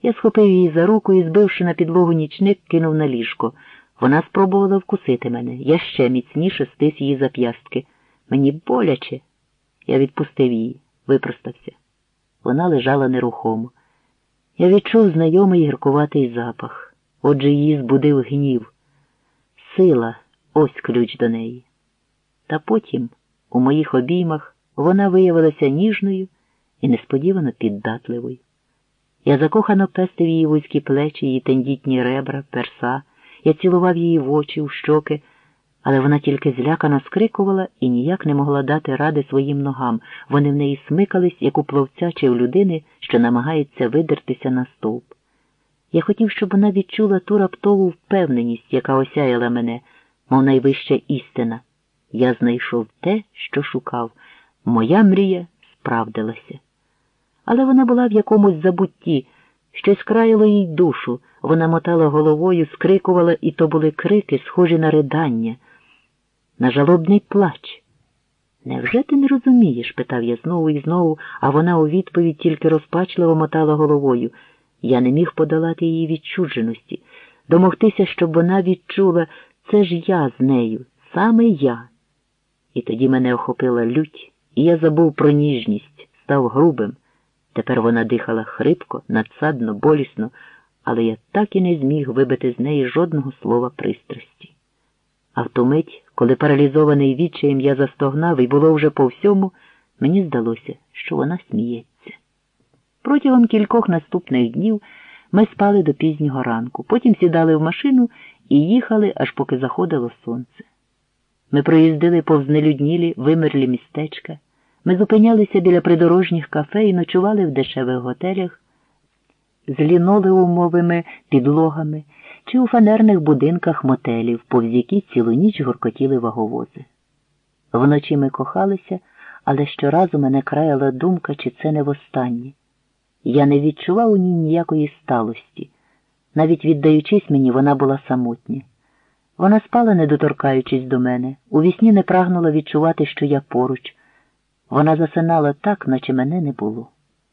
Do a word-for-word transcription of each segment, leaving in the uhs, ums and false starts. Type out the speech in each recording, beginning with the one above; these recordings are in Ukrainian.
Я схопив її за руку і, збивши на підлогу нічник, кинув на ліжко. Вона спробувала вкусити мене. Я ще міцніше стис її зап'ястки. Мені боляче. Я відпустив її, випростався. Вона лежала нерухомо. Я відчув знайомий гіркуватий запах. Отже, її збудив гнів. Сила – ось ключ до неї. Та потім, у моїх обіймах, вона виявилася ніжною і несподівано піддатливою. Я закохано пестив її вузькі плечі, її тендітні ребра, перса. Я цілував її в очі, в щоки, але вона тільки злякано скрикувала і ніяк не могла дати ради своїм ногам. Вони в неї смикались, як у пловця чи в людини, що намагається видертися на стовп. Я хотів, щоб вона відчула ту раптову впевненість, яка осяяла мене, мов найвища істина. Я знайшов те, що шукав. Моя мрія справдилася. Але вона була в якомусь забутті, щось країло їй душу. Вона мотала головою, скрикувала, і то були крики, схожі на ридання, на жалобний плач. «Невже ти не розумієш?» – питав я знову і знову, а вона у відповідь тільки розпачливо мотала головою. Я не міг подолати її відчудженості, домогтися, щоб вона відчула – це ж я з нею, саме я. І тоді мене охопила лють, і я забув про ніжність, став грубим. Тепер вона дихала хрипко, надсадно, болісно, але я так і не зміг вибити з неї жодного слова пристрасті. А в ту мить, коли паралізований відчаєм я застогнав і було вже по всьому, мені здалося, що вона сміється. Протягом кількох наступних днів ми спали до пізнього ранку, потім сідали в машину і їхали, аж поки заходило сонце. Ми проїздили повз нелюднілі, вимерлі містечка, ми зупинялися біля придорожніх кафе і ночували в дешевих готелях з лінолеумовими підлогами чи у фанерних будинках мотелів, повз які цілу ніч гуркотіли ваговози. Вночі ми кохалися, але щоразу мене краяла думка, чи це не востаннє. Я не відчував у ній ніякої сталості. Навіть віддаючись мені, вона була самотня. Вона спала, не доторкаючись до мене, у вісні не прагнула відчувати, що я поруч. Вона засинала так, наче мене не було.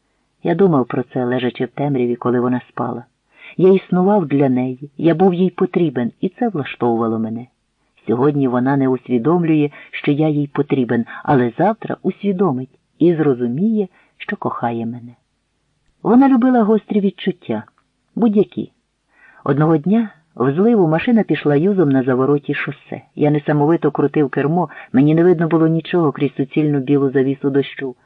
Я думав про це, лежачи в темряві, коли вона спала. Я існував для неї, я був їй потрібен, і це влаштовувало мене. Сьогодні вона не усвідомлює, що я їй потрібен, але завтра усвідомить і зрозуміє, що кохає мене. Вона любила гострі відчуття, будь-які. Одного дня в зливу машина пішла юзом на завороті шосе. Я несамовито крутив кермо, мені не видно було нічого крізь суцільну білу завісу дощу.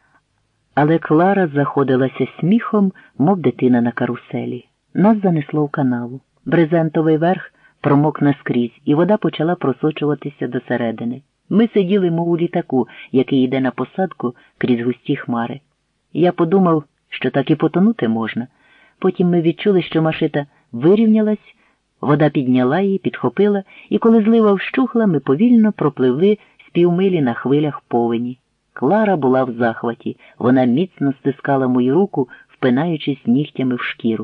Але Клара заходилася сміхом, мов дитина на каруселі. Нас занесло в канаву. Брезентовий верх промок наскрізь, і вода почала просочуватися до середини. Ми сиділи, мов у літаку, який йде на посадку крізь густі хмари. Я подумав, що так і потонути можна. Потім ми відчули, що машина вирівнялась, вода підняла її, підхопила, і коли злива вщухла, ми повільно пропливли з півмилі на хвилях повені. Клара була в захваті, вона міцно стискала мою руку, впинаючись нігтями в шкіру.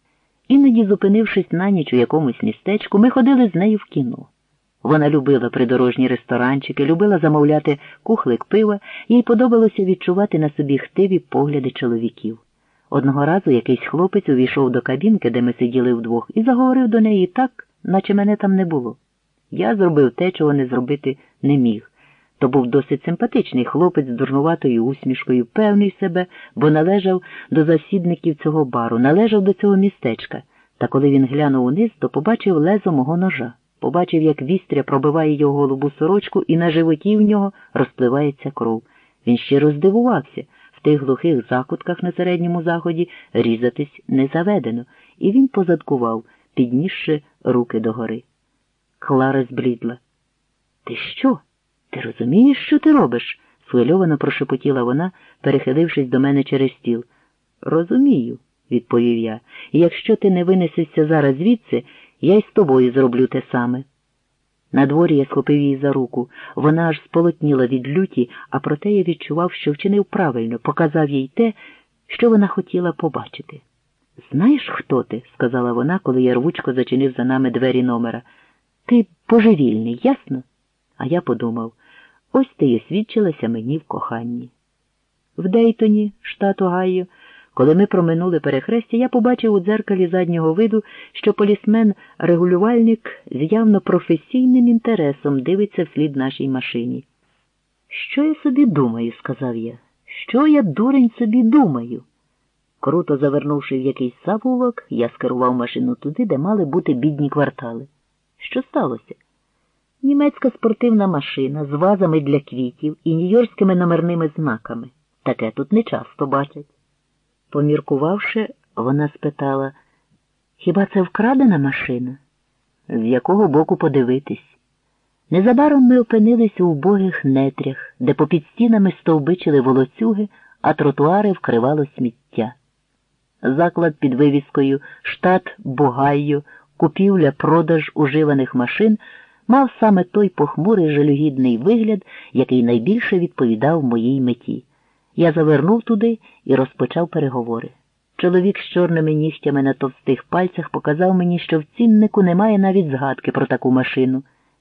Іноді, зупинившись на ніч у якомусь містечку, ми ходили з нею в кіно. Вона любила придорожні ресторанчики, любила замовляти кухлик пива, їй подобалося відчувати на собі хтиві погляди чоловіків. Одного разу якийсь хлопець увійшов до кабінки, де ми сиділи вдвох, і заговорив до неї так, наче мене там не було. Я зробив те, чого не зробити не міг. То був досить симпатичний хлопець з дурнуватою усмішкою, певний в себе, бо належав до засідників цього бару, належав до цього містечка. Та коли він глянув униз, то побачив лезо мого ножа. Побачив, як вістря пробиває його голубу сорочку, і на животі в нього розпливається кров. Він щиро здивувався. В тих глухих закутках на Середньому Заході різатись не заведено, і він позадкував, піднісши руки догори. Клара зблідла. «Ти що? Ти розумієш, що ти робиш?» – схвильовано прошепотіла вона, перехилившись до мене через стіл. «Розумію», – відповів я, – «і якщо ти не винесешся зараз звідси, я й з тобою зроблю те саме». Надворі я схопив її за руку. Вона аж сполотніла від люті, а проте я відчував, що вчинив правильно, показав їй те, що вона хотіла побачити. «Знаєш, хто ти?» – сказала вона, коли я рвучко зачинив за нами двері номера. «Ти божевільний, ясно?» А я подумав, ось ти й освідчилася мені в коханні. В Дейтоні, штат Огайо, Коли ми проминули перехрестя, я побачив у дзеркалі заднього виду, що полісмен-регулювальник з явно професійним інтересом дивиться вслід нашій машині. «Що я собі думаю?» – сказав я. «Що я, дурень, собі думаю?» Круто завернувши в якийсь завулок, я скерував машину туди, де мали бути бідні квартали. Що сталося? Німецька спортивна машина з вазами для квітів і нью-йоркськими номерними знаками. Таке тут не часто бачать. Поміркувавши, вона спитала, «Хіба це вкрадена машина?» З якого боку подивитись? Незабаром ми опинились у убогих нетрях, де попід стінами стовбичили волоцюги, а тротуари вкривало сміття. Заклад під вивіскою «Штат Бугайо, купівля-продаж уживаних машин» мав саме той похмурий жалюгідний вигляд, який найбільше відповідав моїй меті. Я завернув туди і розпочав переговори. Чоловік з чорними нігтями на товстих пальцях показав мені, що в ціннику немає навіть згадки про таку машину,